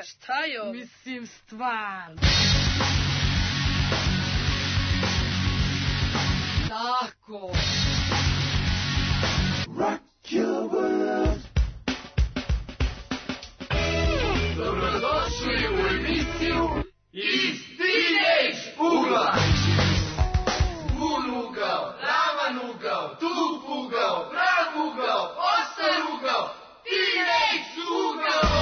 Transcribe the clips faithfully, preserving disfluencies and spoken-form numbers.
šta je ovo? Mislim, stvarno. Tako. Rock your world. Dobrodošli u emisiju Iz Teenage ugla. Vun ugao, ravan ugao, tup ugao, prav ugao, ostar ugao, Teenage ugao.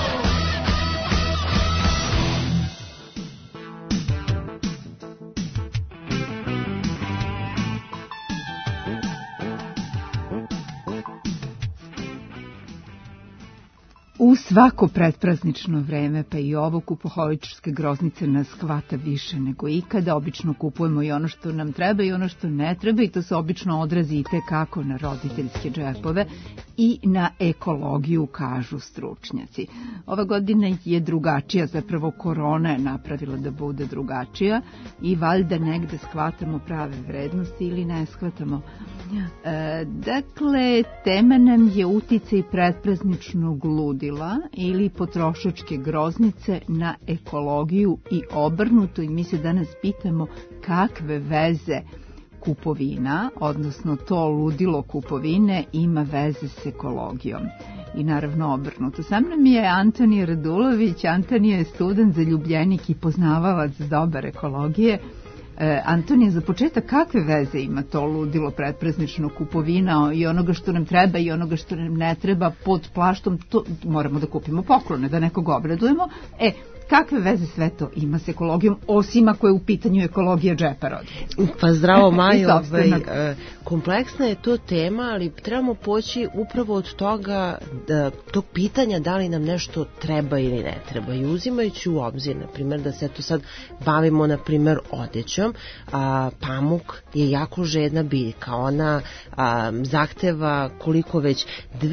U svako pretpraznično vreme, pa i ovo, kupoholičarske groznice nas hvata više nego ikada. Obično kupujemo i ono što nam treba i ono što ne treba i to se obično odrazi i tekako na roditeljske džepove i na ekologiju, kažu stručnjaci. Ova godina je drugačija, zapravo korona je napravila da bude drugačija i valjda negde shvatamo prave vrednosti ili ne shvatamo. E, dakle, tema nam je uticaj pretprazničnog ludila ili potrošačke groznice na ekologiju i obrnuto, i mi se danas pitamo kakve veze kupovina, odnosno to ludilo kupovine, ima veze s ekologijom. I naravno obrnuto. Sam nam je Antonija Radulović. Antonija je student, zaljubljenik i poznavalac dobar ekologije. E, Antonija, za početak, kakve veze ima to ludilo pretpraznično kupovina i onoga što nam treba i onoga što nam ne treba pod plaštom, to moramo da kupimo poklone, da nekog obradujemo. E, kakve veze sve to ima s ekologijom, osim ako je u pitanju ekologija džepa roditelja? Pa zdravo, Majo, ovaj, kompleksna je to tema, ali trebamo poći upravo od toga, da, tog pitanja da li nam nešto treba ili ne treba. I uzimajući u obzir, na primjer, da se to sad bavimo, na primjer, odećom, a, pamuk je jako žedna biljka. Ona a, zahteva koliko već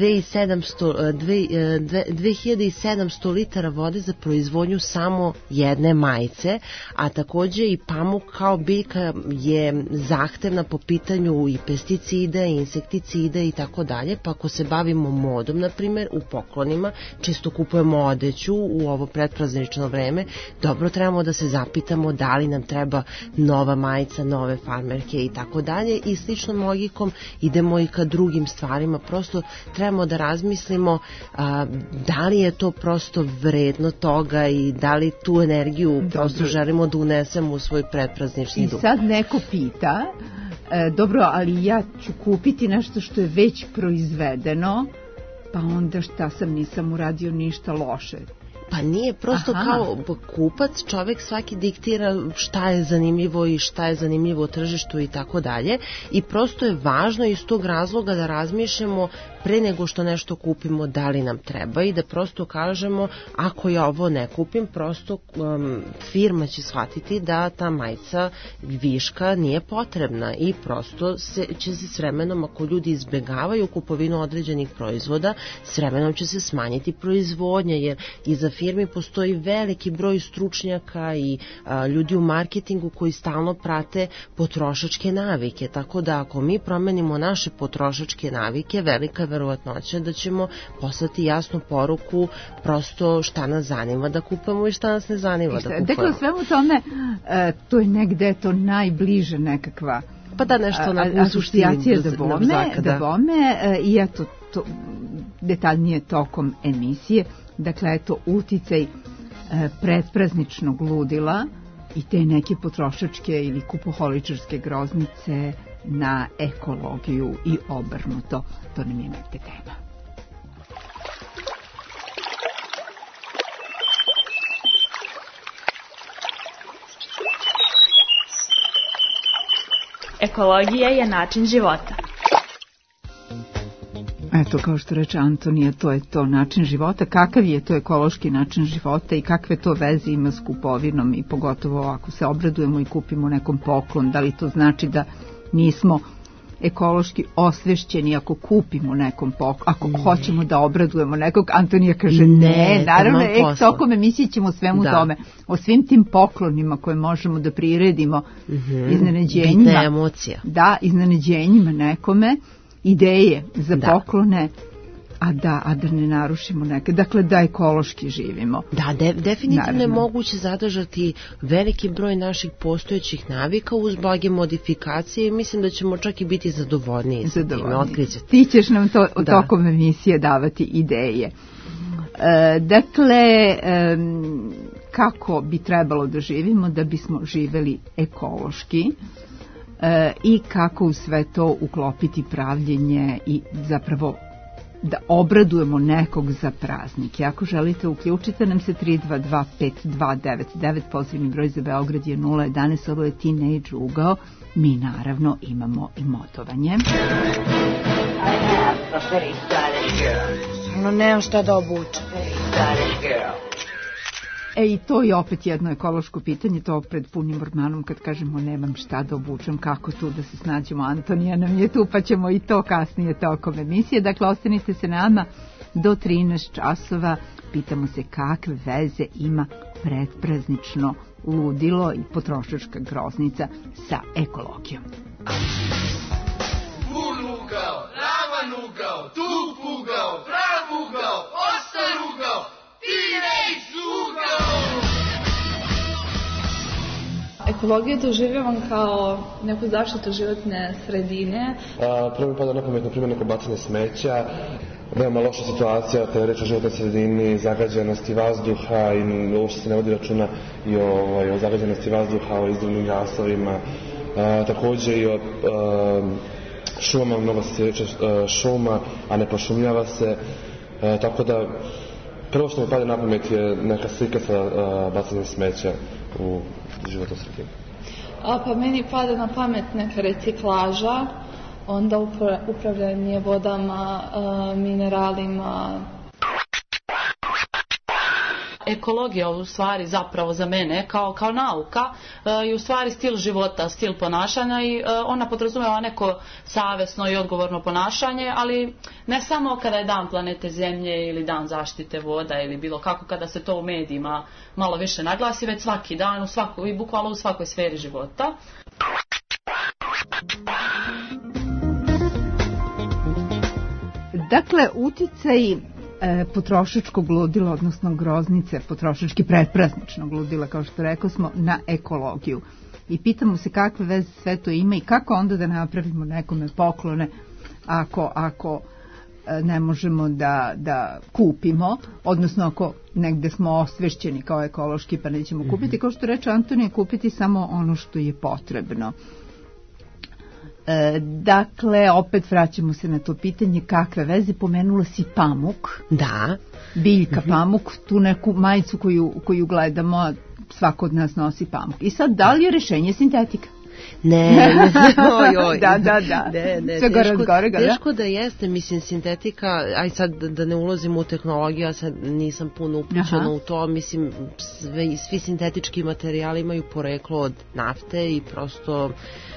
dve hiljade sedamsto litara vode za proizvodnju samo jedne majice, a takođe i pamuk kao biljka je zahtevna po pitanju i pesticida, i insekticida i tako dalje, pa ako se bavimo modom, na primjer, u poklonima, često kupujemo odeću u ovo pretpraznično vreme, dobro trebamo da se zapitamo da li nam treba nova majica, nove farmerke i tako dalje, i sličnom logikom idemo i ka drugim stvarima, prosto trebamo da razmislimo a, da li je to prosto vredno toga i da li tu energiju dobro prosto želimo da unesemo u svoj pretpraznični duh. I sad neko pita, e, dobro, ali ja ću kupiti nešto što je već proizvedeno, pa onda šta sam, nisam uradio ništa loše. Pa nije, prosto Aha. kao kupac čovek svaki diktira šta je zanimljivo i šta je zanimljivo u tržištu i tako dalje, i prosto je važno iz tog razloga da razmišljamo pre nego što nešto kupimo da li nam treba i da prosto kažemo ako ja ovo ne kupim, prosto um, firma će shvatiti da ta majica viška nije potrebna i prosto se, će se s vremenom, ako ljudi izbegavaju kupovinu određenih proizvoda, s vremenom će se smanjiti proizvodnja, jer iza firmi postoji veliki broj stručnjaka i a, ljudi u marketingu koji stalno prate potrošačke navike, tako da ako mi promenimo naše potrošačke navike, velika verovatnoća da ćemo poslati jasnu poruku prosto šta nas zanima da kupamo i šta nas ne zanima da kupamo. Dakle, svemu tome, e, to je negde to najbliže nekakva pa da nešto na asocijacija da bome, da bome e, i eto to detaljnije tokom emisije. Dakle, eto uticaj e, pretprazničnog ludila i te neke potrošačke ili kupoholičarske groznice na ekologiju i obrnuto. To nam je negde tema. Ekologija je način života. Eto, kao što reče Antonija, to je to način života. Kakav je to ekološki način života i kakve to veze ima s kupovinom, i pogotovo ako se obradujemo i kupimo nekom poklon, da li to znači da nismo ekološki osvešćeni ako kupimo nekom poklon, ako mm. hoćemo da obradujemo nekog? Antonija kaže ne, ne naravno, e, tokom emisije ćemo o svemu da. tome, o svim tim poklonima koje možemo da priredimo, mm-hmm. iznenađenjima. Bitna emocija. Da, iznenađenjima nekome, ideje za da. poklone, a da, a da ne narušimo neke, dakle da ekološki živimo. Da, de, definitivno Naravno. je moguće zadržati veliki broj naših postojećih navika uz blage modifikacije i mislim da ćemo čak i biti zadovoljniji sa time, otkrićete. Ti ćeš nam to Da. tokom emisije davati ideje. E, dakle, e, kako bi trebalo da živimo da bismo živeli ekološki e, i kako u sve to uklopiti pravljenje i zapravo da obradujemo nekog za praznik. I ako želite, uključite nam se tri dva dva pet dva devet devet, pozivni broj za Beograd je nula jedanaest, ovo je Teenage ugao. Mi naravno imamo i motovanje. No, nemam šta da obučem. E i to je opet jedno ekološko pitanje, to pred punim ormanom kad kažemo nemam šta da obučem, kako tu da se snađemo, Antonija nam je tu pa ćemo i to kasnije tokom emisije. Dakle, ostanite se nama do trinaest časova, pitamo se kakve veze ima predpraznično ludilo i potrošačka groznica sa ekologijom. Vun ugao, ravan ugao, tup ugao, prav ugao, ostar ugao, teenage ugao. Ekologiju doživljavam kao neku zaštitu životne sredine. A, prvo mi pada na pamet, na primjer, neko bacanje smeća, veoma loša situacija, te reč o životnoj sredini, zagađenosti vazduha i uopšte se ne vodi računa i o, o zagađenosti vazduha, o izduvnim gasovima, a, takođe i o a, šumama, mnogo se sjeća šuma, a ne pošumljava se, a, tako da prvo što mi pada na pamet je neka slika sa a, bacanjem smeća u životnu sredinu. A pa meni pada na pamet neka reciklaža, onda upravljanje vodama, mineralima. Ekologija u stvari zapravo za mene kao, kao nauka je u stvari stil života, stil ponašanja i ona podrazumeva neko savesno i odgovorno ponašanje, ali ne samo kada je dan planete Zemlje ili dan zaštite voda ili bilo kako kada se to u medijima malo više naglasi, već svaki dan u svakoj, i bukvalno u svakoj sferi života. Dakle, uticaj potrošačkog ludila, odnosno groznice, potrošački predprazničnog ludila, kao što rekao smo, na ekologiju. I pitamo se kakve veze sve to ima i kako onda da napravimo nekome poklone ako, ako ne možemo da, da kupimo, odnosno ako negde smo osvešćeni kao ekološki pa nećemo kupiti, kao što reče Antonija, kupiti samo ono što je potrebno. E, dakle, opet vraćamo se na to pitanje kakve veze, pomenula si pamuk. Da. Biljka pamuk, tu neku majicu koju, koju gledamo, svako od nas nosi pamuk. I sad, da li je rešenje sintetika? Ne, ne, oj, oj. Da, da, da. Ne, ne, Sve gore, teško, gore, gore. teško da jeste, mislim, sintetika, aj sad da ne ulazim u tehnologiju, ja sad nisam puno upućena u to, mislim, sve, svi sintetički materijali imaju poreklo od nafte i prosto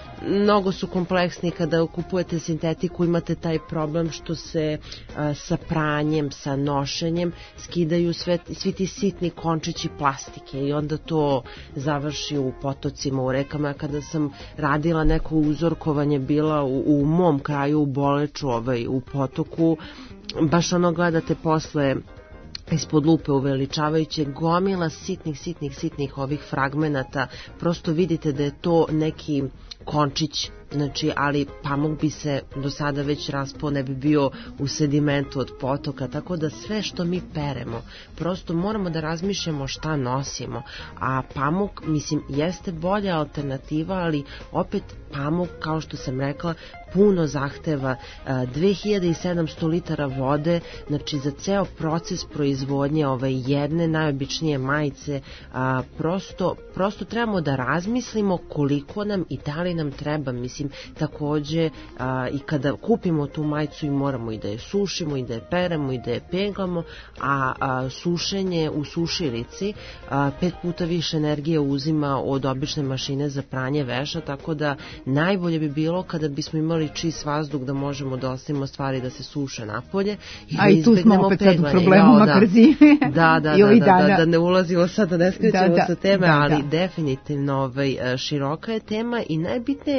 mnogo su kompleksni. Kada kupujete sintetiku imate taj problem što se a, sa pranjem, sa nošenjem skidaju sve, svi ti sitni končići plastike i onda to završi u potocima, u rekama. Kada sam radila neko uzorkovanje bila u, u mom kraju u Boleču, ovaj, u potoku, baš ono gledate posle ispod lupe uveličavajuće gomila sitnih, sitnih, sitnih ovih fragmenata, prosto vidite da je to neki končić, znači, ali pamuk bi se do sada već raspao, ne bi bio u sedimentu od potoka, tako da sve što mi peremo, prosto moramo da razmišljamo šta nosimo, a pamuk, mislim, jeste bolja alternativa, ali opet pamuk, kao što sam rekla, puno zahteva, dve hiljade sedamsto litara vode, znači za ceo proces proizvodnje ove jedne najobičnije majice, a, prosto, prosto trebamo da razmislimo koliko nam i da li nam treba, mislim, takođe a, i kada kupimo tu majicu i moramo i da je sušimo i da je peremo i da je peglamo, a, a sušenje u sušilici a, pet puta više energije uzima od obične mašine za pranje veša, tako da najbolje bi bilo kada bismo imali čist vazduh da možemo da ostavimo stvari da se suše napolje i da a i tu smo opet sad u problemu, ja, makar zime. Da, da, da, da, da, da ne ulazimo sad, da ne skrećemo da, da, sa teme, da, ali da. definitivno ovaj, široka je tema i najbitnije je, ja sad kad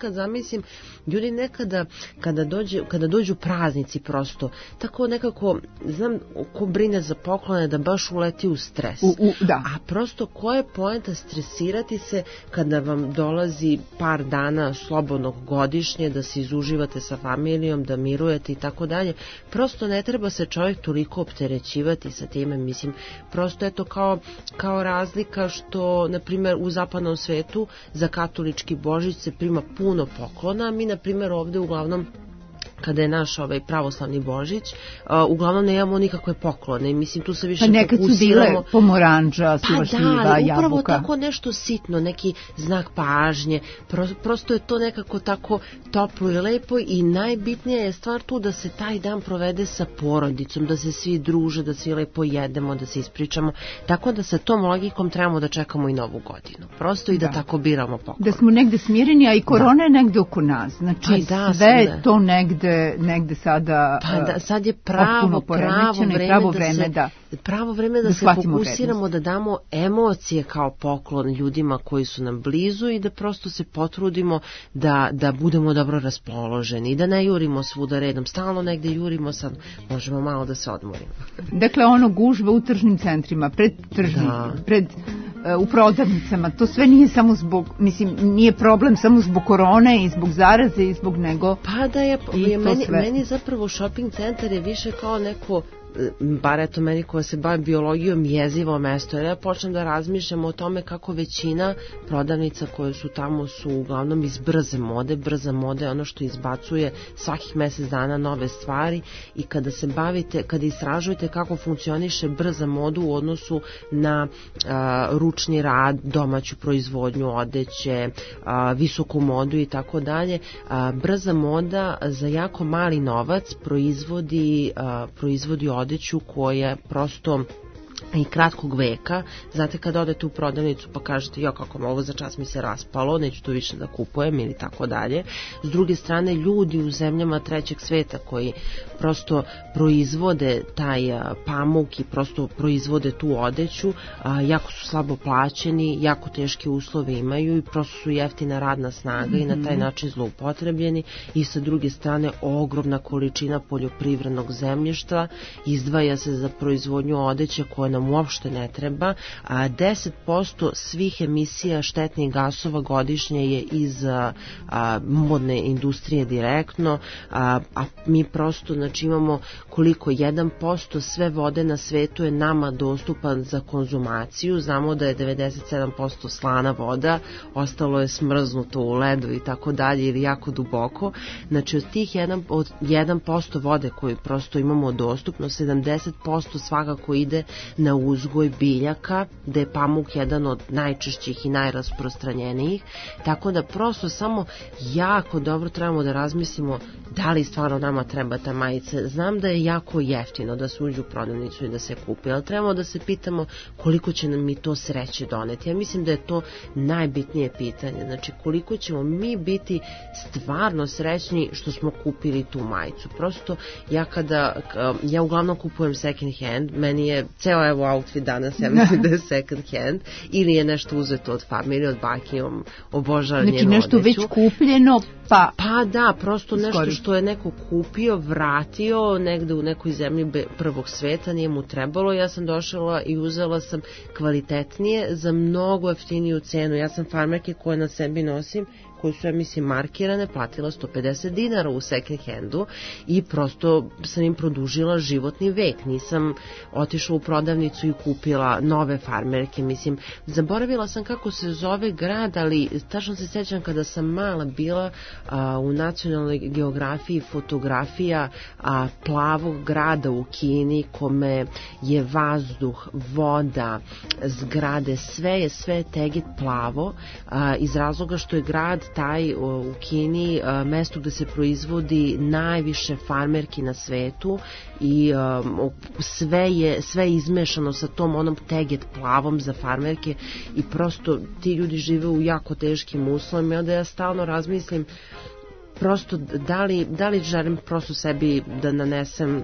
kad zamislim, ljudi nekada kada, dođe, kada dođu praznici prosto, tako nekako, znam ko brine za poklone da baš uleti u stres. U, u, da. A prosto koja je poenta stresirati se kada vam dolazi par dana slobodnog godišnje, da se izuživate sa familijom, da mirujete i tako dalje. Prosto ne treba se čovjek toliko opterećivati sa time, mislim, prosto je to kao, kao razlika što, na primjer, u zapadnom svetu za katolički Božić se prima puno poklona, a mi, na primjer, ovde uglavnom kada je naš ovaj pravoslavni Božić, uh, uglavnom ne imamo nikakve poklone. Mislim, tu se više pa nekad fokusiramo. Su bile pomoranđa, suva šljiva, jabuka. Pa da, upravo tako nešto sitno, neki znak pažnje. Pro, prosto je to nekako tako toplo i lepo i najbitnija je stvar tu da se taj dan provede sa porodicom, da se svi druže, da svi lepo jedemo, da se ispričamo. Tako da sa tom logikom trebamo da čekamo i novu godinu. Prosto i da, da tako biramo poklon. Da smo negde smireni, a i korona je negde oko nas. Znači, pa da, sve je to negde negde sada pa da, sad je pravo pravo vreme, pravo da vreme se, da pravo vreme da, da se fokusiramo, vrednost. Da damo emocije kao poklon ljudima koji su nam blizu i da prosto se potrudimo da, da budemo dobro raspoloženi i da ne jurimo svuda redom, stalno negde jurimo, sad možemo malo da se odmorimo. Dakle, ono gužva u tržnim centrima, pred tržnim, da. pred uh, u prodavnicama, to sve nije samo zbog, mislim, nije problem samo zbog korone i zbog zaraze i zbog nego pa da je, je meni, meni zapravo shopping centar je više kao neko, bar eto meni koja se bavi biologijom, jezivo mesto, jer ja počnem da razmišljam o tome kako većina prodavnica koje su tamo su uglavnom iz brze mode. Brza moda je ono što izbacuje svakih mjesec dana nove stvari i kada se bavite, kada istražujete kako funkcioniše brza moda u odnosu na a, ručni rad, domaću proizvodnju odeće, a, visoku modu i tako dalje, brza moda za jako mali novac proizvodi, a, proizvodi odeću koja prosto i kratkog veka. Znate, kada odete u prodavnicu pa kažete, jo, kako ovo za čas mi se raspalo, neću to više da kupujem ili tako dalje. S druge strane, ljudi u zemljama trećeg sveta koji prosto proizvode taj pamuk i prosto proizvode tu odeću, a, jako su slabo plaćeni, jako teške uslove imaju i prosto su jeftina radna snaga mm-hmm. i na taj način zloupotrebljeni i sa druge strane ogromna količina poljoprivrednog zemljišta izdvaja se za proizvodnju odeće koja nam uopšte ne treba, a deset posto svih emisija štetnih gasova godišnje je iz a, a, modne industrije direktno, a, a mi prosto znači imamo koliko jedan posto sve vode na svetu je nama dostupan za konzumaciju, znamo da je devedeset sedam posto slana voda, ostalo je smrznuto u ledu i tako dalje ili jako duboko, znači od tih jedan, od jedan posto vode koju prosto imamo dostupno, sedamdeset posto svakako ide na uzgoj biljaka, da je pamuk jedan od najčešćih i najrasprostranjenijih, tako da prosto samo jako dobro trebamo da razmislimo da li stvarno nama treba ta majica. Znam da je jako jeftino da se uđe u prodavnicu i da se kupi, ali trebamo da se pitamo koliko će nam mi to sreće doneti. Ja mislim da je to najbitnije pitanje, znači koliko ćemo mi biti stvarno srećni što smo kupili tu majicu. Prosto ja kada, ja uglavnom kupujem second hand, meni je ceo evo outfit danas, ja mislim da je second hand, ili je nešto uzeto od familije, od bake, obožavam njenu odeću. Znači nešto već kupljeno, pa... Pa da, prosto nešto što je neko kupio, vratio negde u nekoj zemlji prvog sveta, nije mu trebalo, ja sam došla i uzela sam kvalitetnije za mnogo jeftiniju cenu. Ja sam farmerke koje na sebi nosim, koje su, ja mislim, markirane, platila sto pedeset dinara u second handu i prosto sam im produžila životni vek. Nisam otišla u prodavnicu i kupila nove farmerke. Mislim, zaboravila sam kako se zove grad, ali tačno se sjećam kada sam mala bila a, u nacionalnoj geografiji fotografija a, plavog grada u Kini, kome je vazduh, voda, zgrade, sve je sve teget plavo, a, iz razloga što je grad taj u Kini mesto gde se proizvodi najviše farmerki na svetu i um, sve je sve izmešano sa tom onom teget plavom za farmerke i prosto ti ljudi žive u jako teškim uslovima i onda ja stalno razmislim prosto da li, da li želim prosto sebi da nanesem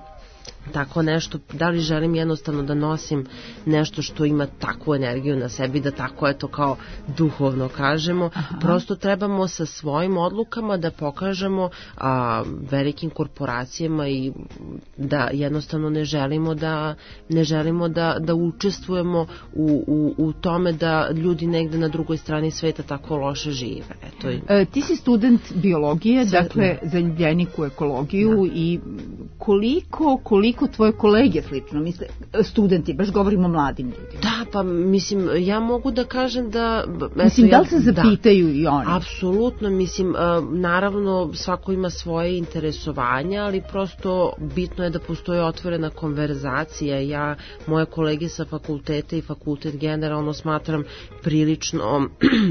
tako nešto, da li želim jednostavno da nosim nešto što ima takvu energiju na sebi, da tako eto kao duhovno kažemo. Aha. Prosto trebamo sa svojim odlukama da pokažemo a, velikim korporacijama i da jednostavno ne želimo da ne želimo da, da učestvujemo u, u, u tome da ljudi negde na drugoj strani sveta tako loše žive. Eto. E, ti si student biologije, Sve, dakle zaljubljenik u ekologiju da. I koliko, koliko tvoje kolege slično misle, studenti, baš govorimo o mladim ljudima. Da, pa mislim, ja mogu da kažem da... Eto, mislim, da li se ja, zapitaju da, i oni? Apsolutno, mislim, naravno svako ima svoje interesovanja, ali prosto bitno je da postoji otvorena konverzacija. Ja, moje kolege sa fakulteta i fakultet generalno smatram prilično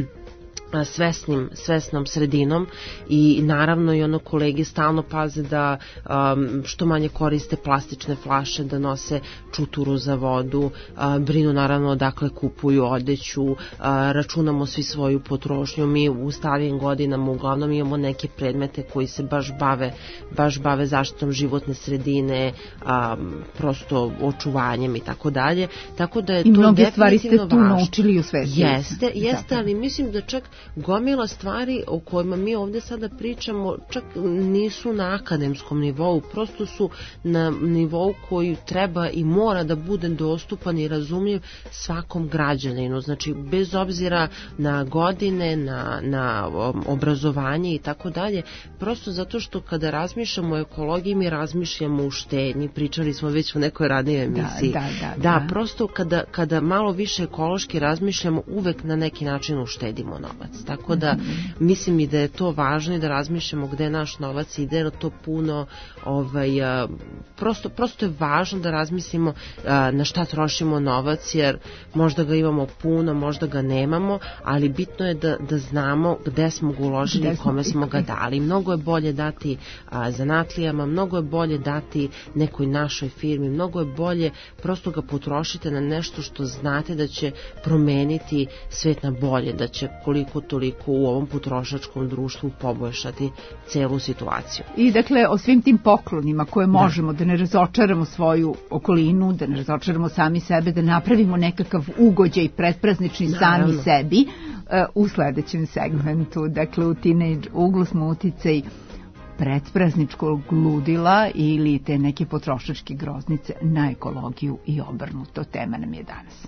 svesnim, svesnom sredinom i naravno i ono kolege stalno paze da um, što manje koriste plastične flaše, da nose čuturu za vodu, uh, brinu naravno odakle kupuju odeću, uh, računamo svi svoju potrošnju. Mi u starijim godinama uglavnom imamo neke predmete koji se baš bave, baš bave zaštitom životne sredine, um, prosto očuvanjem i tako dalje. Tako da je I to mnoge stvari ste tu važno. naučili u svetu. Jeste, jeste, ali mislim da čak gomila stvari o kojima mi ovde sada pričamo čak nisu na akademskom nivou, prosto su na nivou koji treba i mora da bude dostupan i razumljiv svakom građaninu, znači bez obzira na godine, na, na obrazovanje i tako dalje, prosto zato što kada razmišljamo o ekologiji mi razmišljamo u štednji, pričali smo već u nekoj radnoj emisiji. Da, da, da, da, da. prosto kada, kada malo više ekološki razmišljamo, uvek na neki način uštedimo novac. Tako da mislim i da je to važno i da razmišljamo gde naš novac ide, jer to puno ovaj, prosto, prosto je važno da razmislimo na šta trošimo novac, jer možda ga imamo puno, možda ga nemamo, ali bitno je da, da znamo gde smo ga uložili i kome smo ga dali. Mnogo je bolje dati a, zanatlijama, mnogo je bolje dati nekoj našoj firmi, mnogo je bolje prosto ga potrošite na nešto što znate da će promeniti svet na bolje, da će koliko toliko u ovom potrošačkom društvu poboljšati celu situaciju. I dakle, o svim tim poklonima koje možemo da, da ne razočaramo svoju okolinu, da ne razočaramo sami sebe, da napravimo nekakav ugođaj predpraznični sami sebi uh, u sledećem segmentu. Dakle, u Teenage uglu smo uticaj predprazničkog ludila ili te neke potrošačke groznice na ekologiju i obrnuto. Tema nam je danas.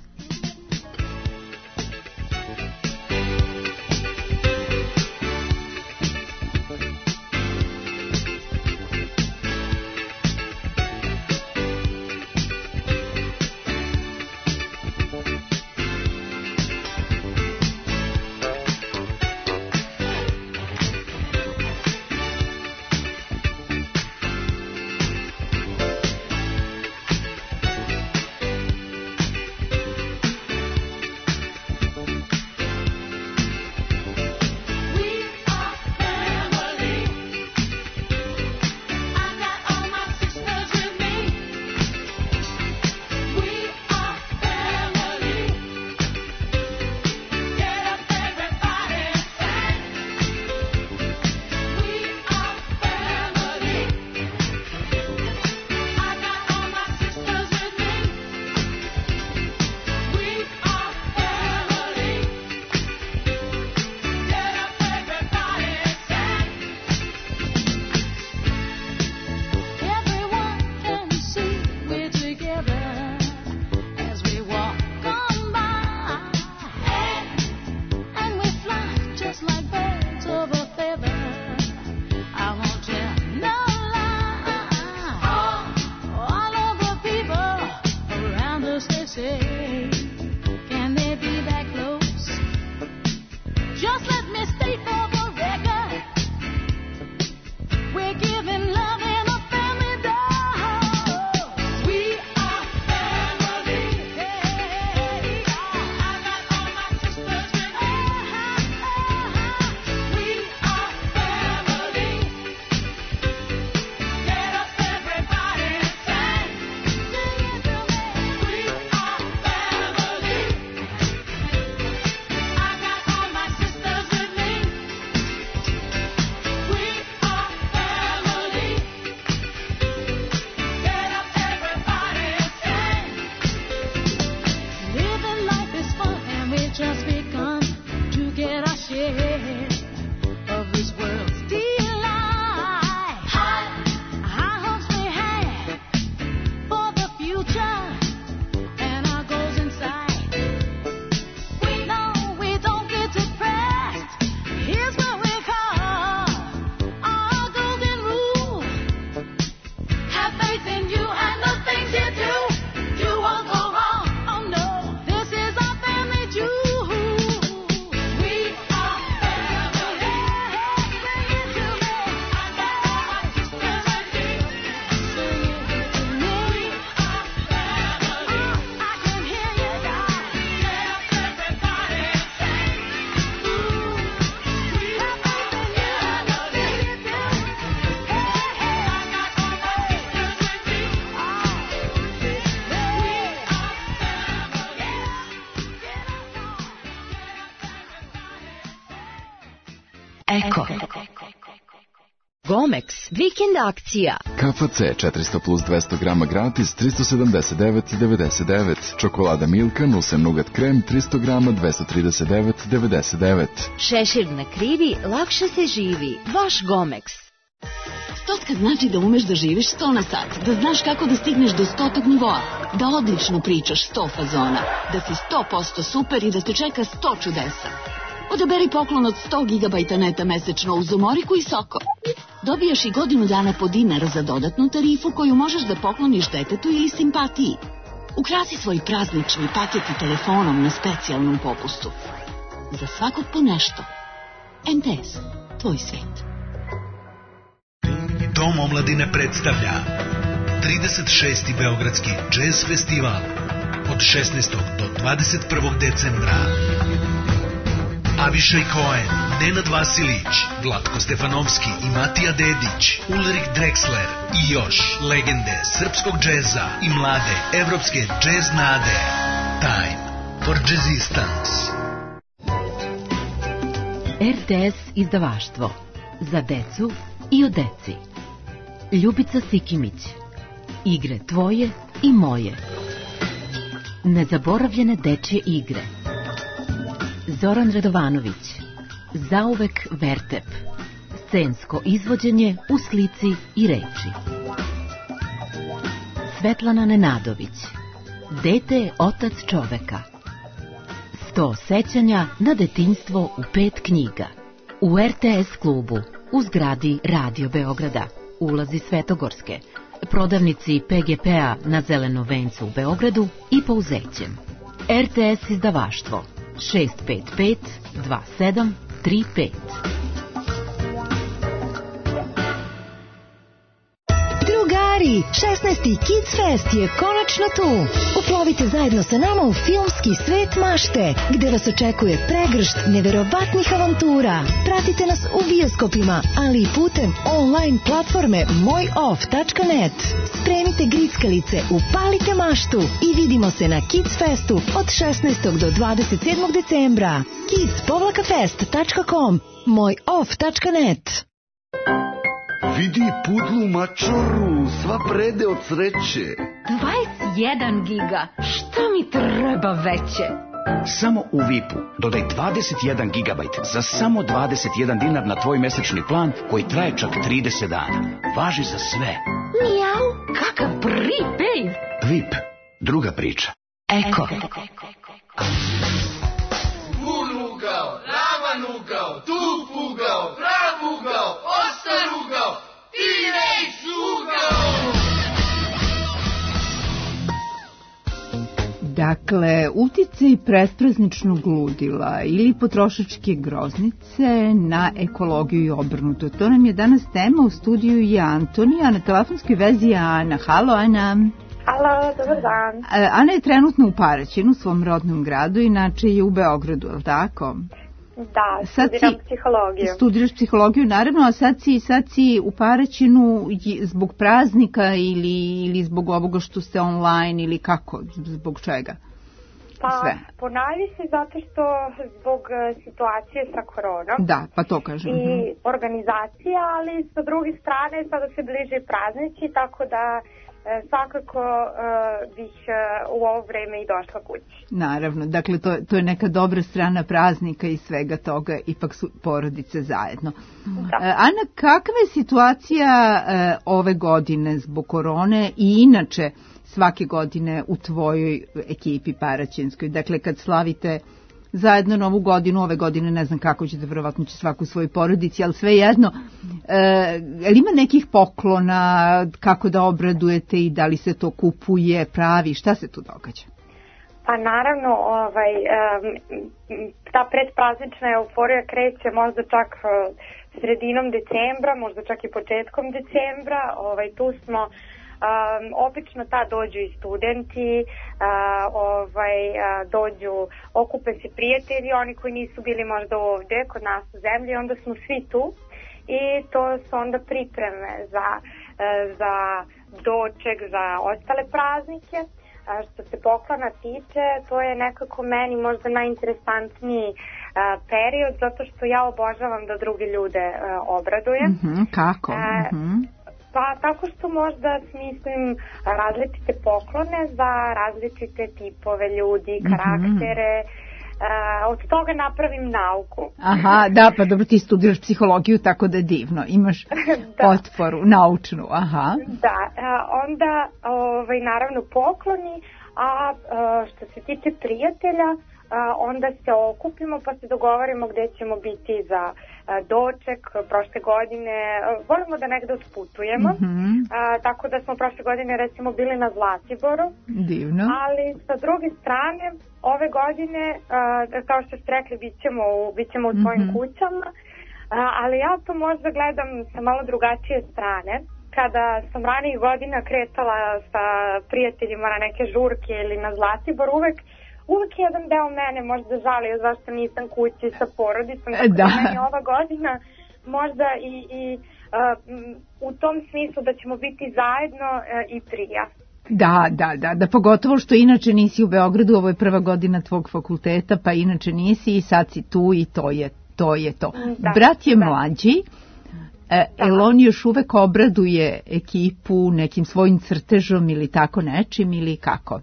Gomex, vikend akcija. Kafa C četiristo plus dvesta grama gratis tristo sedamdeset devet devedeset devet. Čokolada Milka Nusen Nougat krem tristo grama dvesta trideset devet devedeset devet. Šešir na krivi, lakše se živi. Vaš Gomex. Stotka znači da umeš da živiš sto na sat, da znaš kako da stigneš do stotog nivoa, da odlično pričaš sto fazona, da si sto posto super i da te čeka sto čudesa. Odaberi poklon od sto gigabajta neta mesečno uz umoriku i soko. Dobijaš i godinu dana po dinar za dodatnu tarifu koju možeš da pokloniš detetu ili simpatiji. Ukrasi svoj praznični paket i telefonom na specijalnom popustu. Za svakog po nešto. em te es, tvoj svet. Dom omladine predstavlja trideset šesti Beogradski džez festival od šesnaestog do dvadeset prvog decembra. Avišaj Cohen, Nenad Vasilić, Vlatko Stefanovski i Matija Dedić, Ulrik Drexler i još legende srpskog džeza i mlade evropske džez nade. Time for Jazzistance. er te es izdavaštvo. Za decu i o deci. Ljubica Sikimić. Igre tvoje i moje. Nezaboravljene dečje igre. Zoran Radovanović. Zauvek Vertep. Scensko izvođenje u slici i reči. Svetlana Nenadović. Dete je otac čoveka. Sto sećanja na detinjstvo u pet knjiga. U er te es klubu, u zgradi Radio Beograda, ulazi Svetogorske, prodavnici pe ge pe-a na Zelenom vencu u Beogradu i Pouzećem. er te es izdavaštvo šest pet pet dva sedam tri pet. Drugari, šesnaesti Kids Fest je konačno tu. Uplovite zajedno sa nama u filmski svet mašte, gde vas očekuje pregršt neverovatnih avantura. Pratite nas u bioskopima, ali i putem online platforme moj of tačka net. Spremite grickalice, upalite maštu i vidimo se na Kids Festu od šesnaestog do dvadeset sedmog decembra. kids fest tačka com, moj of tačka net. Vidi pudlu mačoru, sva prede od sreće. dvadeset jedan giga, šta mi treba veće? Samo u V I P-u dodaj dvadeset jedan gigabajt za samo dvadeset jedan dinar na tvoj mesečni plan koji traje čak trideset dana. Važi za sve. Mijau, kakav prepaid. V I P, druga priča. Eko. Bun ugao, ravan ugao, tup ugao, prav ugao, ostar ugao, T-Rex ugao. Dakle, uticaj pretprazničnog ludila ili potrošačke groznice na ekologiju i obrnuto. To nam je danas tema. U studiju je Antonija, na telefonskoj vezi je Ana. Halo, Ana. Halo, dobar dan. Ana je trenutno u Paraćinu, svom rodnom gradu, inače je u Beogradu, je li tako? Da, studiram si, psihologiju. Studiraš psihologiju, naravno, a sad si, sad si u Paraćinu zbog praznika ili, ili zbog ovoga što ste online ili kako, zbog čega? Pa, sve. Ponajviše zato što zbog situacije sa koronom. Da, pa to kažem. I organizacija, ali sa druge strane sada se bliže praznici, tako da svakako uh, bih uh, u ovo vreme i došla kući. Naravno, dakle to, to je neka dobra strana praznika i svega toga, ipak su porodice zajedno. Da. Uh, Ana, kakva je situacija uh, ove godine zbog korone i inače svake godine u tvojoj ekipi paraćinskoj? Dakle, kad slavite zajedno novu godinu, ove godine ne znam kako ćete, verovatno će svaku u svojoj porodici, ali svejedno, e, ali ima nekih poklona, kako da obradujete i da li se to kupuje, pravi, šta se tu događa? Pa naravno, ovaj, ta predpraznična euforija kreće možda čak sredinom decembra, možda čak i početkom decembra, ovaj, tu smo. Um, obično ta dođu i studenti, uh, ovaj, uh, dođu, okupe se prijatelji, oni koji nisu bili možda ovde kod nas u zemlji, onda smo svi tu i to su onda pripreme za, uh, za doček, za ostale praznike. Uh, što se poklona tiče, to je nekako meni možda najinteresantniji uh, period, zato što ja obožavam da druge ljude obradujem. Mm-hmm, kako? Mm-hmm. Pa tako što možda smislim različite poklone za različite tipove ljudi, karaktere. Mm-hmm. Od toga napravim nauku. Aha, da, pa dobro, ti studiraš psihologiju, tako da je divno. Imaš potporu, naučnu, aha. Da, onda ovaj, naravno pokloni, a što se tiče prijatelja, onda se okupimo pa se dogovorimo gde ćemo biti za doček. Prošle godine volimo da negde otputujemo, mm-hmm. tako da smo prošle godine recimo bili na Zlatiboru. Divno. Ali sa druge strane ove godine, kao što ste rekli, bit ćemo u, bit ćemo u svojim mm-hmm. kućama, ali ja to možda gledam sa malo drugačije strane. Kada sam ranijih godina kretala sa prijateljima na neke žurke ili na Zlatibor, uvek uvek jedan deo mene možda žalio zašto nisam kući sa porodicom, tako da meni ova godina možda i, i uh, u tom smislu da ćemo biti zajedno uh, i prija. Da, da, da, da, pogotovo što inače nisi u Beogradu, ovo je prva godina tvog fakulteta, pa inače nisi i sad si tu i to je to. Je to. Da, brat je da. mlađi, e, jel on još uvek obraduje ekipu nekim svojim crtežom ili tako nečim ili kako?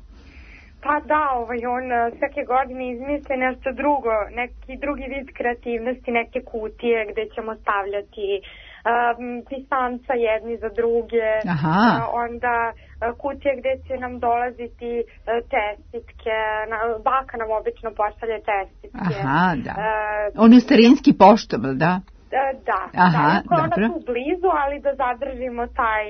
Pa da, ovaj, on svake godine izmisle nešto drugo, neki drugi vid kreativnosti, neke kutije gde ćemo stavljati um, pisanca jedni za druge, Aha. onda kutije gde će nam dolaziti čestitke, baka nam obično pošalje čestitke. Aha, da. Uh, on je starinski poštom, da? Da, Aha, da, ona tu blizu, ali da zadržimo taj,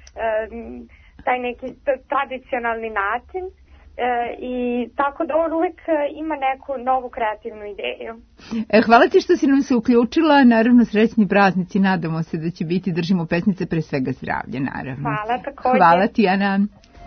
um, taj neki tradicionalni način. E, i tako da on uvek ima neku novu kreativnu ideju. E, hvala ti što si nam se uključila, naravno srećni praznici, nadamo se da će biti, držimo pesnice, pre svega zdravlje, naravno. Hvala, također. Hvala ti, Ana.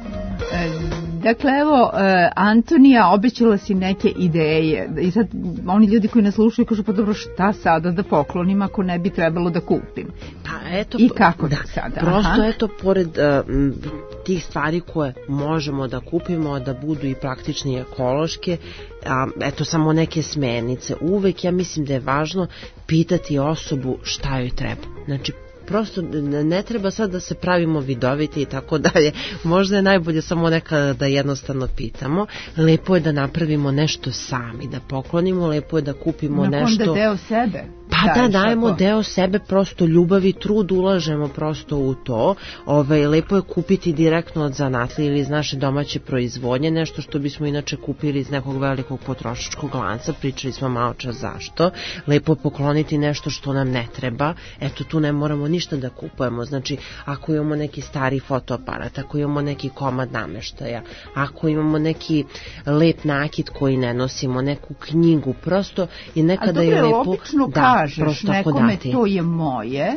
E, dakle, evo, e, Antonija, obećala si neke ideje i sad oni ljudi koji nas slušaju kažu, pa dobro, šta sada da poklonim ako ne bi trebalo da kupim? Pa eto, i kako da, da sada? Prosto Aha. eto, pored uh, tih stvari koje možemo da kupimo, da budu i praktične i ekološke, a, eto samo neke smernice. Uvek ja mislim da je važno pitati osobu šta joj treba. Znači, prosto ne treba sad da se pravimo vidoviti i tako dalje. Možda je najbolje samo nekada da jednostavno pitamo. Lepo je da napravimo nešto sami, da poklonimo, lepo je da kupimo Nakon nešto. Da deo sebe. Pa da, dajemo deo sebe, prosto ljubav i trud ulažemo prosto u to. Ove, lepo je kupiti direktno od zanatlije ili iz naše domaće proizvodnje, nešto što bismo inače kupili iz nekog velikog potrošačkog lanca, pričali smo malo čas zašto. Lepo je pokloniti nešto što nam ne treba, eto tu ne moramo ništa da kupujemo, znači ako imamo neki stari fotoaparat, ako imamo neki komad nameštaja, ako imamo neki lep nakit koji ne nosimo, neku knjigu, prosto je nekada je lepo da kažeš nekome dati. To je moje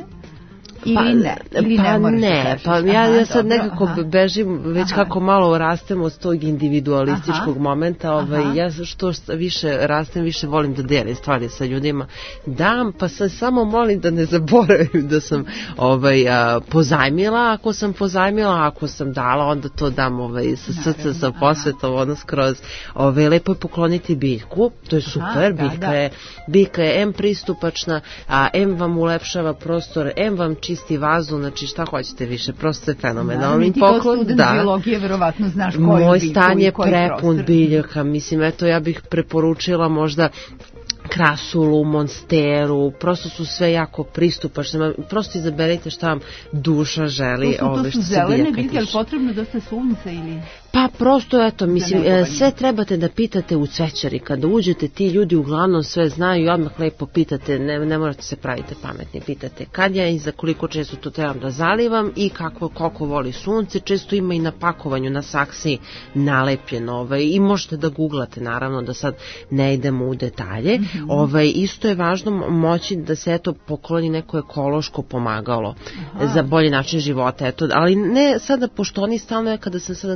ili ne, ili pa ne moraš ne, da pa ja, ja sad dobro, nekako aha. bežim već aha. kako malo rastem od tog individualističkog aha. momenta, ovaj, aha. ja što više rastem, više volim da delim stvari sa ljudima, dam, pa sam samo molim da ne zaboravim da sam ovaj, a, pozajmila, ako sam pozajmila, ako sam dala, onda to dam ovaj, sa srca, sa posvetom, ono skroz, ovaj, lepo je pokloniti biljku, to je super, aha, biljka, da, da. Je, biljka je em pristupačna, a em vam ulepšava prostor, em vam čisti vazu, znači šta hoćete više, prosto je fenomenalni poklon. Da, da. Biologije, verovatno znaš koju moj biljku stan je prepun prostor. Biljaka, mislim, eto ja bih preporučila možda krasulu, monsteru, prosto su sve jako pristupačne, prosto izaberite šta vam duša želi. To su, ove, to su zelene biljke, ali potrebno dosta sunca ili... Pa prosto, eto, mislim, sve trebate da pitate u cvećari, kada uđete, ti ljudi uglavnom sve znaju i odmah lepo pitate, ne, ne morate se pravite pametni, pitate kad ja i za koliko često to trebam da zalivam i kako, koliko voli sunce, često ima i na pakovanju, na saksiji nalepljeno, ovaj, i možete da googlate, naravno, da sad ne idemo u detalje. Mm-hmm. Ovaj, isto je važno moći da se, eto, pokloni neko ekološko pomagalo. Aha. Za bolji način života, eto, ali ne sada, pošto oni stalno, kada sam sada gledala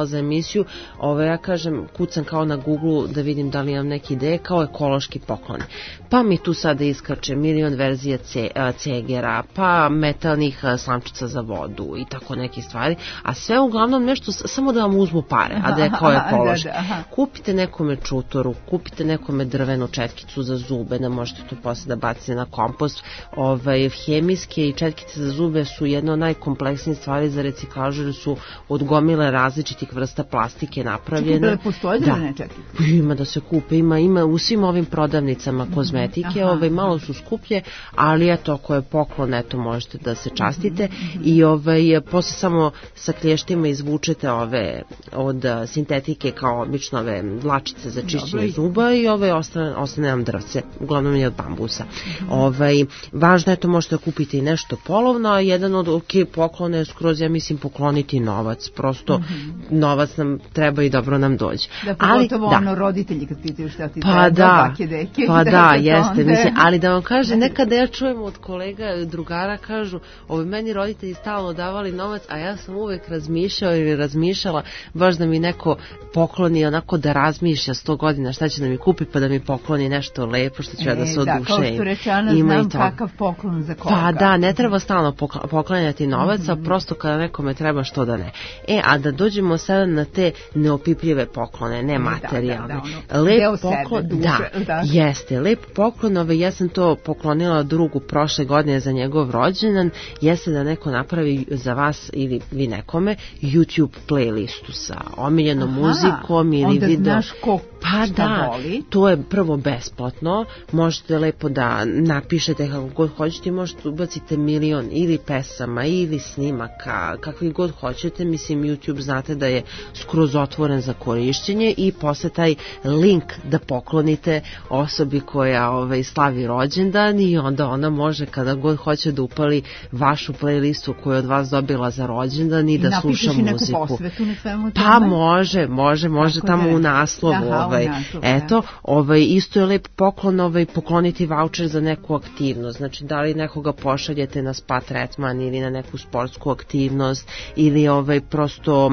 za emisiju, ovaj, ja kažem, kucam kao na Google da vidim da li imam neke ideje, kao ekološki pokloni. Pa mi tu sada iskače milion verzija ce, a, cegera, pa metalnih a, slamčica za vodu i tako neke stvari, a sve uglavnom nešto samo da vam uzmu pare, a da je kao ekološki. Da, da, kupite nekome čutoru, kupite nekome drvenu četkicu za zube, da možete to posle da bacite na kompost. Ovaj, hemijske i četkice za zube su jedno od najkompleksnijih stvari za reciklažu, jer su od gomile različitih vrsta plastike napravljene. Čekaj, da postoje drvene četkice? Ima da se kupe, ima, ima u svim ovim prodavnicama kozmetike, aha, ovaj, malo su skuplje, ali eto, ako je poklon, eto, možete da se častite, mm-hmm. i ovaj, posle samo sa klještima izvučete ove od sintetike kao obično ove dlačice za čišćenje zuba i ove ostane, ostane nam drvce, uglavnom je od bambusa. Mm-hmm. Ovaj, važno je to, možete kupiti i nešto polovno, a jedan od ok poklona je skroz, ja mislim, pokloniti novac, prosto mm-hmm. novac nam treba i dobro nam dođe. Da, pogotovo ali, ono, da. Roditelji kad pitaju šta ti pa treba, da, bake, deke, pa da, da jeste, mislim, ali da vam kaže, nekada ja čujem od kolega, drugara, kažu, ovi meni roditelji stalno davali novac, a ja sam uvek razmišljao ili razmišljala, baš da mi neko pokloni, onako da razmišlja sto godina šta će da mi kupi, pa da mi pokloni nešto lepo, što ću ja da se oduševim. Da, kao što reče Ana, znam kakav poklon za koga. Pa da, ne treba stalno poklanjati novac, mm-hmm. a prosto kada nekome treba, što da ne. E, a da dođemo sada na te neopipljive poklone, ne materijalne. Da, da, da, ono, lep poklon, sebe, duše, da, da, jeste, lep poklon, ove, ja sam to poklonila drugu prošle godine za njegov rođendan, jeste da neko napravi za vas ili vi nekome YouTube playlistu sa omiljenom aha, muzikom ili onda video. Znaš ko pa da, voli. To je prvo besplatno, možete lepo da napišete kako god hoćete i možete ubacite milion ili pesama ili snimaka, kakvi god hoćete, mislim YouTube znate da je skroz otvoren za korišćenje i posle taj link da poklonite osobi koja ovaj, slavi rođendan i onda ona može kada god hoće da upali vašu playlistu koju je od vas dobila za rođendan i, I da sluša muziku. I napišeš i neku posvetu na svemu tome? Pa može, može, može tako tamo da, u naslovu. Aha, ovaj, u naslovu, eto, ovaj, isto je lep poklon, ovaj, pokloniti vaučer za neku aktivnost, znači da li nekoga pošaljete na spa tretman ili na neku sportsku aktivnost ili ovaj, prosto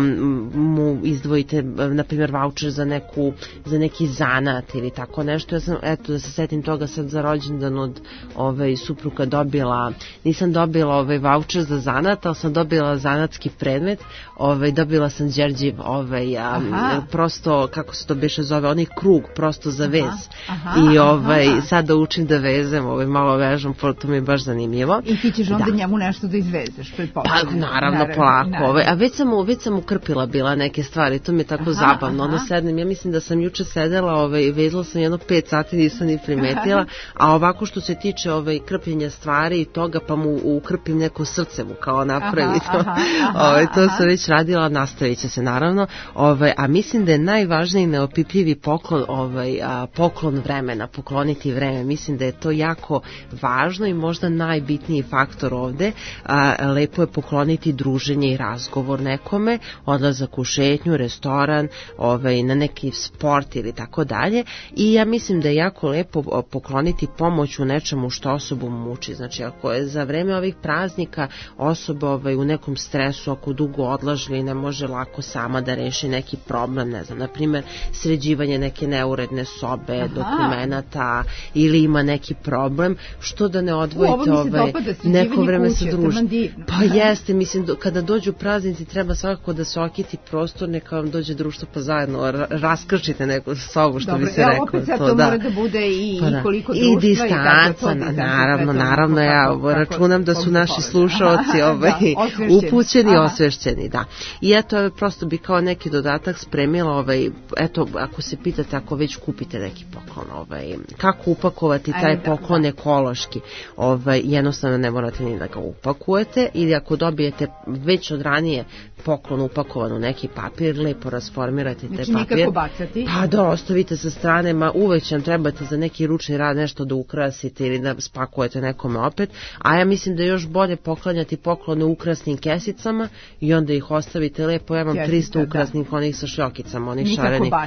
mu izdvojite, na primjer, vaučer za, neku, za neki zanat ili tako nešto. Ja sam, eto, da se setim toga sad za rođendan od ovaj, supruga dobila, nisam dobila ovaj, vaučer za zanat, ali sam dobila zanatski predmet, ovaj, dobila sam Đerđiv, ovaj, a, prosto, kako se to biše zove, onaj krug, prosto za vez. Aha, aha, i ovaj, aha. Sada učim da vezem, ovaj, malo vežem, to mi je baš zanimljivo. I ti ćeš onda da. njemu nešto da izvezeš, to je potrebno. Pa naravno, naravno polako. Naravno. Ovaj, a već sam, već sam ukrpila bila neke stvari, to mi je tako aha, zabavno. Onda sednem, ja mislim da sam juče sedela, ovaj, vezla sam jedno pet sati, nisam ni primetila, a ovako što se tiče ovaj, krpljenja stvari i toga, pa mu ukrpim neko srce mu kao napravi to. Aha, aha, ovaj, to aha. sam već radila, nastavit će se naravno. Ovaj, a mislim da je najvažniji neopipljivi poklon, ovaj, a, poklon vremena, pokloniti vreme. Mislim da je to jako važno i možda najbitniji faktor ovde. A, lepo je pokloniti druženje i razgovor nekome, odlazak u šetnju, restoran, ovaj, na neki sport ili tako dalje. I ja mislim da je jako lepo pokloniti pomoć u nečemu što osobu muči. Znači, ako je za vreme ovih praznika osoba ovaj, u nekom stresu, ako dugo odlažli, ne može lako sama da reši neki problem, ne znam, na primjer, sređivanje neke neuredne sobe, aha. dokumenata ili ima neki problem, što da ne odvojite ovaj, neko vreme kuće, sa društvom. Pa aha. jeste, mislim, do, kada dođu praznici treba svakako da se okiti prostor, neka vam dođe društvo pa zajedno raskrčite neku sobu, što Dobre, bi se ja, rekao. Opet sad to, to mora da bude i, pa da. i koliko društva i distanca, i tako, naravno, naravno, ja kako, računam da su naši slušalci ovaj, da, upućeni i osvešćeni, da. I eto, prosto bi kao neki dodatak spremila, ovaj, eto, ako se pitate, ako već kupite neki poklon, ovaj, kako upakovati taj Ajde, poklon da. ekološki, ovaj, jednostavno ne morate ni da ga upakujete, ili ako dobijete već od ranije poklon upakovan u neki papir, lepo rasformirate znači, te papir. Nikako bacati. Pa da, ostavite sa strane, ma uvek će vam trebate za neki ručni rad nešto da ukrasite ili da spakujete nekome opet, a ja mislim da je još bolje poklanjati poklone u ukrasnim kesicama i onda ih ostavite lepo, ja imam tristo ukrasnih da. onih sa šljokicama, onih nikako šarenih. Baciti. Pa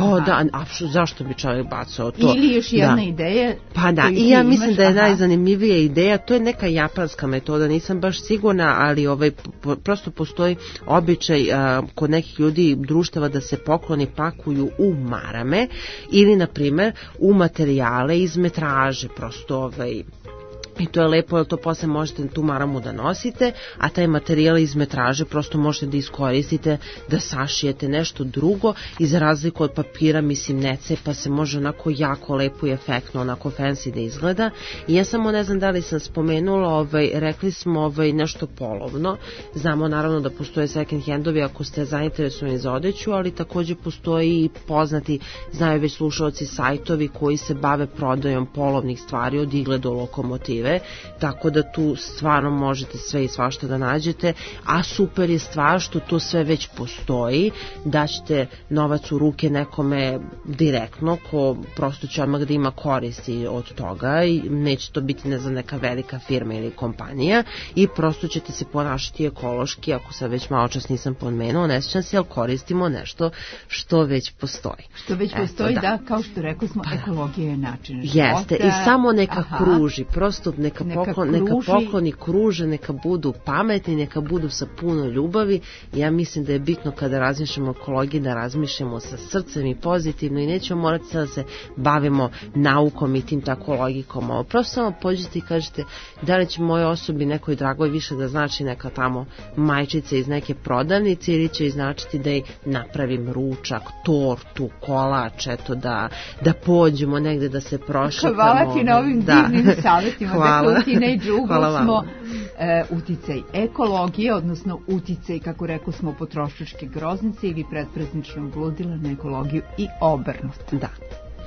O, da, apšu, zašto bi čovjek bacao to? Ili još jedna da. ideja. Pa da, i ja mislim imaš, da je aha. najzanimljivija ideja, to je neka japanska metoda, nisam baš sigurna, ali ovaj, po, prosto postoji običaj a, kod nekih ljudi društava da se pokloni pakuju u marame ili, na primjer, u materijale iz metraže, prosto ovaj... I to je lepo, jer to posle možete tu maramu da nosite, a taj materijal iz metraže prosto možete da iskoristite, da sašijete nešto drugo i za razliku od papira, mislim, ne cepa se, može onako jako lepo i efektno, onako fancy da izgleda. I ja samo ne znam da li sam spomenula, ovaj, rekli smo ovaj, nešto polovno, znamo naravno da postoje second handovi ako ste zainteresovani za odeću, ali takođe postoji i poznati, znaju već slušalci, sajtovi koji se bave prodajom polovnih stvari od igle do lokomotive. Tako da tu stvarno možete sve i svašta da nađete, a super je stvar što to sve već postoji, da ćete novac u ruke nekome direktno, ko prosto će odmah da ima koristi od toga i neće to biti, ne znam, neka velika firma ili kompanija i prosto ćete se ponašati ekološki, ako sad već malo čas nisam pomenuo, ne sjećam se, ali koristimo nešto što već postoji. Što već Eto, postoji, da. da, kao što rekao smo, pa, ekologija je način života. Jeste, i samo neka aha. kruži, prosto Neka, neka, poklon, neka pokloni kruže, neka budu pametni, neka budu sa puno ljubavi. Ja mislim da je bitno kada razmišljamo o ekologiji da razmišljamo sa srcem i pozitivno i nećemo morati da se bavimo naukom i tim tako logikom. Ovo prosto samo pođete i kažete da li će moje osobi nekoj dragoj više da znači neka tamo majčica iz neke prodavnice ili će značiti da ih napravim ručak, tortu, kolač, eto da, da pođemo negde da se prošetamo. Hvala ti na ovim da. divnim savjetima. Hvala. U Teenage Uglu smo e, uticaj ekologije, odnosno uticaj, kako rekao smo, potrošačke groznice ili pretprazničnog ludila na ekologiju i obrnuto. Da.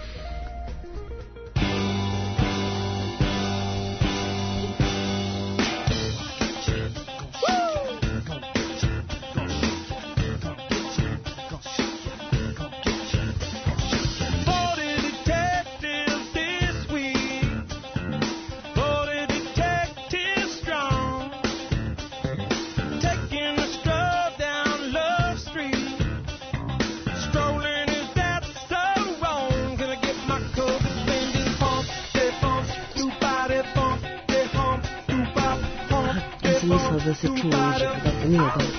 Mislila da se čuje uživo, da nije dobro.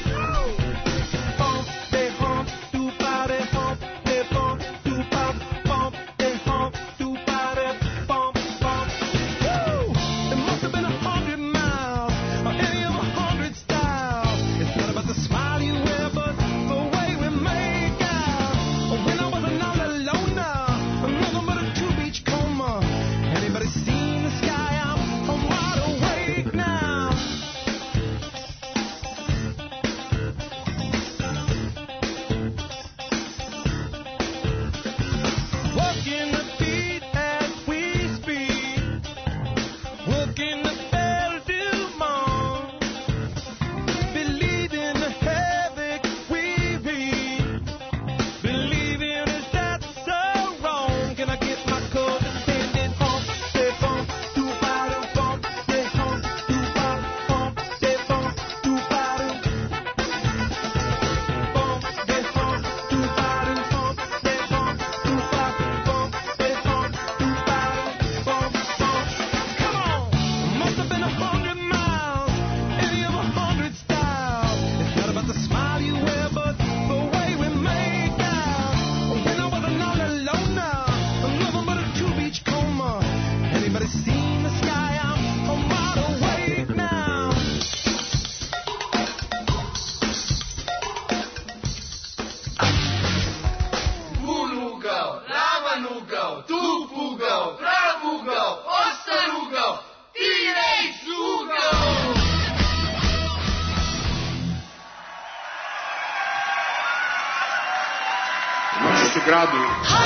Gradu.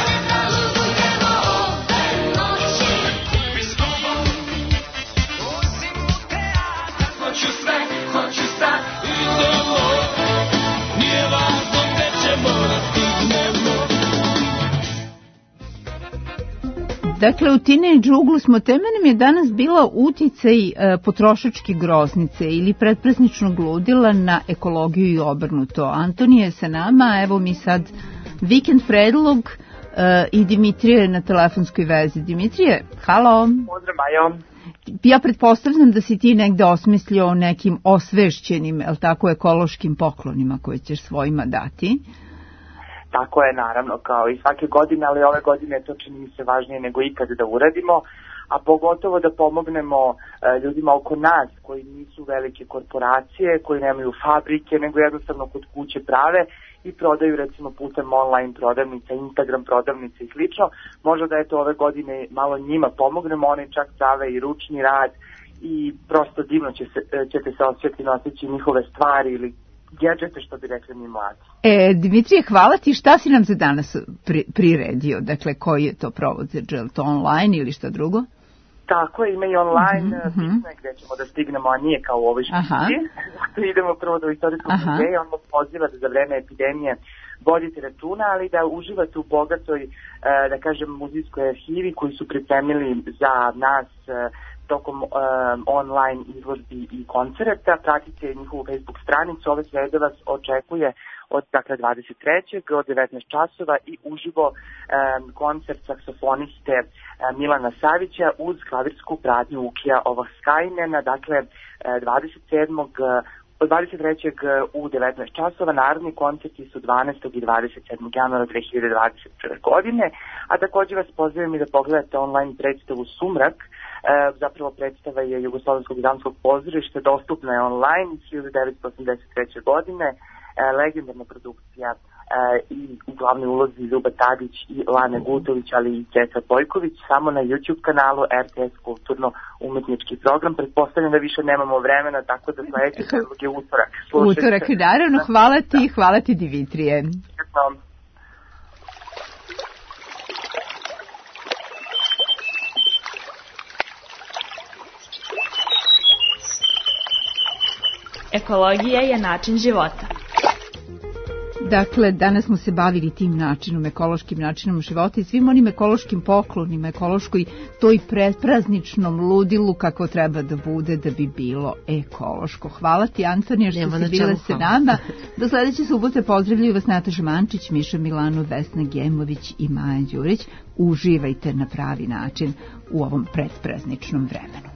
Hoću sve, hoću sad, idemo, nije važno gde ćemo da stignemo. Dakle, u Teenage Uglu smo, tema nam je danas bila uticaj e, potrošačke groznice ili pretprazničnog ludila na ekologiju i obrnuto. Antonija je sa nama, evo mi sad Vikend predlog uh, i Dimitrije na telefonskoj vezi. Dimitrije, halo. Pozdrav, Majo. Ja pretpostavljam da si ti negde osmislio o nekim osvešćenim, el tako, ekološkim poklonima koje ćeš svojima dati. Tako je, naravno, kao i svake godine, ali ove godine to čini mi se važnije nego ikad da uradimo, a pogotovo da pomognemo e, ljudima oko nas koji nisu velike korporacije, koji nemaju fabrike, nego jednostavno kod kuće prave i prodaju recimo putem online prodavnica, Instagram prodavnica i slično. Možda da eto ove godine malo njima pomognemo, oni čak prave i ručni rad i prosto divno će se, ćete se osjetiti noseći njihove stvari ili gadžete, što bi rekli mi mladi. E, Dimitrije, hvala ti. Šta si nam za danas pri, priredio? Dakle, koji je to provod? Je to online ili šta drugo? Tako je, ima i online, mm-hmm. bitno je gde ćemo da stignemo, a nije kao u ovoj špici. Zato idemo prvo do istorijskog muzeja, on vas poziva da za vreme epidemije vodite računa, ali da uživate u bogatoj, da kažem, muzejskoj arhivi koji su pripremili za nas tokom um, online izložbi i koncerta. Pratite njihovu Facebook stranicu, ove srede vas očekuje od dakle dvadeset trećeg od devetnaest časova i uživo um, koncert saksofoniste um, Milana Savića uz klavirsku pratnju Ukija Ovaskajnena, dakle dvadeset sedmog od dvadeset trećeg u devetnaest časova. Narodni koncerti su dvanaestog i dvadeset sedmog januara dve hiljade dvadeset prve godine, a također vas pozivam i da pogledate online predstavu Sumrak. E, zapravo predstava je Jugoslovenskog dramskog pozorišta, dostupna je online iz hiljadu devetsto osamdeset treće godine, e, legendarna produkcija e, i u glavnoj ulozi Ljuba Tadić i Lane Gutović, ali i Ceca Bojković, samo na YouTube kanalu R T S kulturno-umetnički program. Pretpostavljam da više nemamo vremena, tako da sledeći predlog je utorak. Slušajte. Utorak, naravno, hvala ti, hvala ti Dimitrije. Hvala. Ekologija je način života. Dakle, danas smo se bavili tim načinom, ekološkim načinom života i svim onim ekološkim poklonima, ekološkoj toj prazničnom ludilu kako treba da bude da bi bilo ekološko. Hvala ti, Antonija, što si bila sa nama. Do sledeće subote pozdravljaju vas Nataša Mančić, Miša Milano, Vesna Gemović i Maja Đurić. Uživajte na pravi način u ovom predprazničnom vremenu.